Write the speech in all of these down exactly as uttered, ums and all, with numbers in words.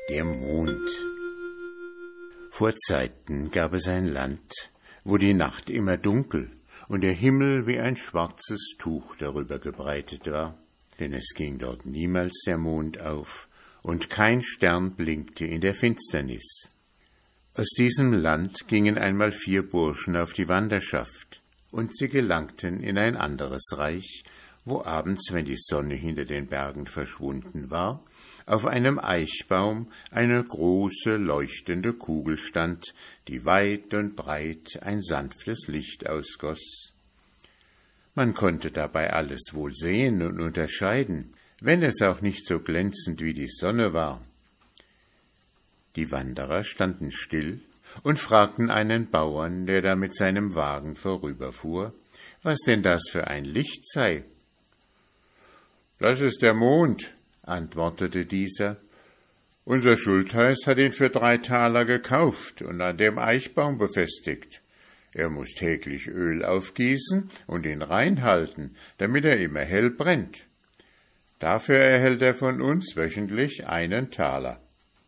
Der Mond. Vor Zeiten gab es ein Land, wo die Nacht immer dunkel und der Himmel wie ein schwarzes Tuch darüber gebreitet war, denn es ging dort niemals der Mond auf und kein Stern blinkte in der Finsternis. Aus diesem Land gingen einmal vier Burschen auf die Wanderschaft, und sie gelangten in ein anderes Reich, wo abends, wenn die Sonne hinter den Bergen verschwunden war, auf einem Eichbaum eine große, leuchtende Kugel stand, die weit und breit ein sanftes Licht ausgoss. Man konnte dabei alles wohl sehen und unterscheiden, wenn es auch nicht so glänzend wie die Sonne war. Die Wanderer standen still und fragten einen Bauern, der da mit seinem Wagen vorüberfuhr, was denn das für ein Licht sei. »Das ist der Mond«, antwortete dieser. »Unser Schultheiß hat ihn für drei Taler gekauft und an dem Eichbaum befestigt. Er muß täglich Öl aufgießen und ihn reinhalten, damit er immer hell brennt. Dafür erhält er von uns wöchentlich einen Taler.«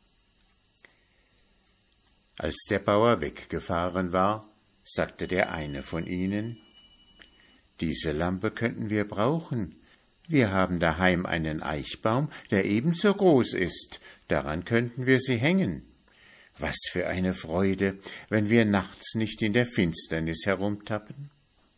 Als der Bauer weggefahren war, sagte der eine von ihnen, »Diese Lampe könnten wir brauchen. Wir haben daheim einen Eichbaum, der ebenso groß ist, daran könnten wir sie hängen. Was für eine Freude, wenn wir nachts nicht in der Finsternis herumtappen.«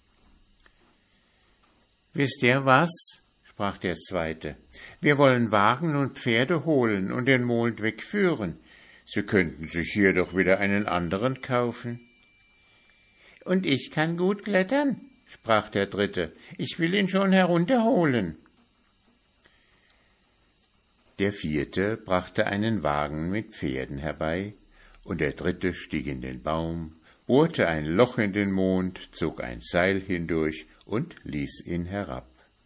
»Wisst ihr was?« sprach der Zweite. »Wir wollen Wagen und Pferde holen und den Mond wegführen. Sie könnten sich hier doch wieder einen anderen kaufen.« »Und ich kann gut klettern«, sprach der Dritte. »Ich will ihn schon herunterholen.« Der Vierte brachte einen Wagen mit Pferden herbei, und der Dritte stieg in den Baum, bohrte ein Loch in den Mond, zog ein Seil hindurch und ließ ihn herab.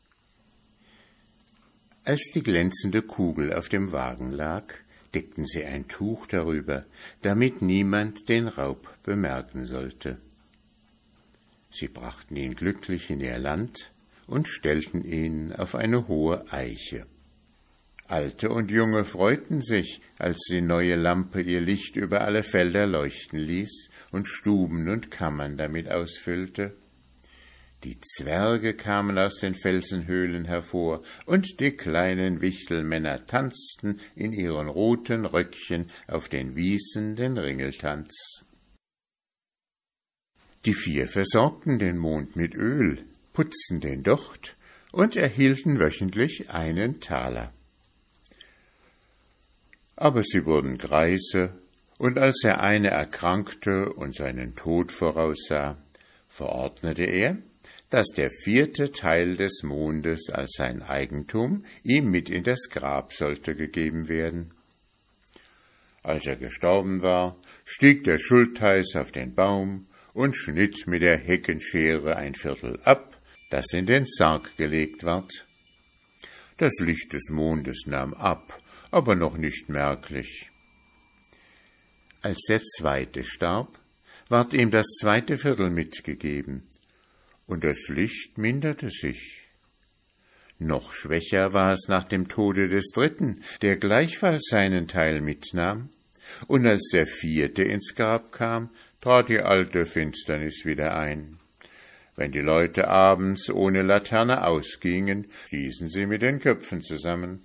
Als die glänzende Kugel auf dem Wagen lag, deckten sie ein Tuch darüber, damit niemand den Raub bemerken sollte. Sie brachten ihn glücklich in ihr Land und stellten ihn auf eine hohe Eiche. Alte und Junge freuten sich, als die neue Lampe ihr Licht über alle Felder leuchten ließ und Stuben und Kammern damit ausfüllte. Die Zwerge kamen aus den Felsenhöhlen hervor, und die kleinen Wichtelmänner tanzten in ihren roten Röckchen auf den Wiesen den Ringeltanz. Die vier versorgten den Mond mit Öl, putzten den Docht und erhielten wöchentlich einen Taler. Aber sie wurden Greise, und als der eine erkrankte und seinen Tod voraussah, verordnete er, dass der vierte Teil des Mondes als sein Eigentum ihm mit in das Grab sollte gegeben werden. Als er gestorben war, stieg der Schultheiß auf den Baum und schnitt mit der Heckenschere ein Viertel ab, das in den Sarg gelegt ward. Das Licht des Mondes nahm ab, aber noch nicht merklich. Als der Zweite starb, ward ihm das zweite Viertel mitgegeben, und das Licht minderte sich. Noch schwächer war es nach dem Tode des Dritten, der gleichfalls seinen Teil mitnahm, und als der Vierte ins Grab kam, trat die alte Finsternis wieder ein. Wenn die Leute abends ohne Laterne ausgingen, stießen sie mit den Köpfen zusammen.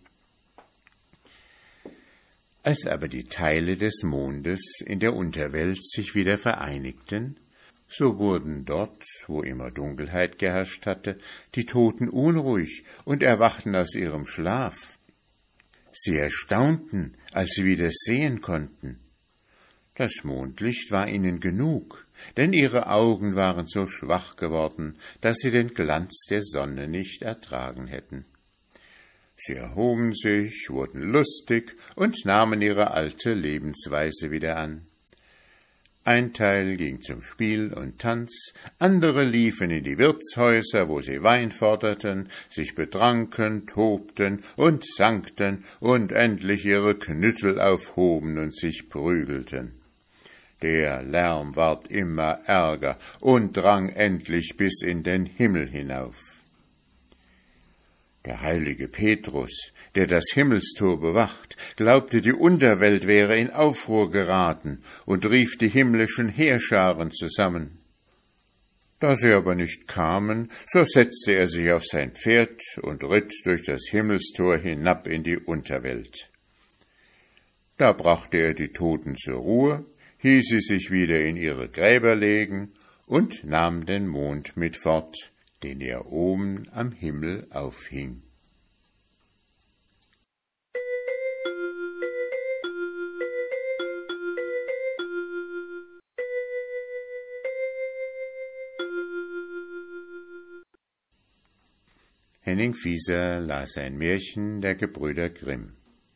Als aber die Teile des Mondes in der Unterwelt sich wieder vereinigten, so wurden dort, wo immer Dunkelheit geherrscht hatte, die Toten unruhig und erwachten aus ihrem Schlaf. Sie erstaunten, als sie wieder sehen konnten. Das Mondlicht war ihnen genug, denn ihre Augen waren so schwach geworden, dass sie den Glanz der Sonne nicht ertragen hätten. Sie erhoben sich, wurden lustig und nahmen ihre alte Lebensweise wieder an. Ein Teil ging zum Spiel und Tanz, andere liefen in die Wirtshäuser, wo sie Wein forderten, sich betranken, tobten und zankten und endlich ihre Knüttel aufhoben und sich prügelten. Der Lärm ward immer ärger und drang endlich bis in den Himmel hinauf. Der heilige Petrus, der das Himmelstor bewacht, glaubte, die Unterwelt wäre in Aufruhr geraten und rief die himmlischen Heerscharen zusammen. Da sie aber nicht kamen, so setzte er sich auf sein Pferd und ritt durch das Himmelstor hinab in die Unterwelt. Da brachte er die Toten zur Ruhe, hieß sie sich wieder in ihre Gräber legen und nahm den Mond mit fort, den er oben am Himmel aufhing. Henning Fieser las ein Märchen der Gebrüder Grimm.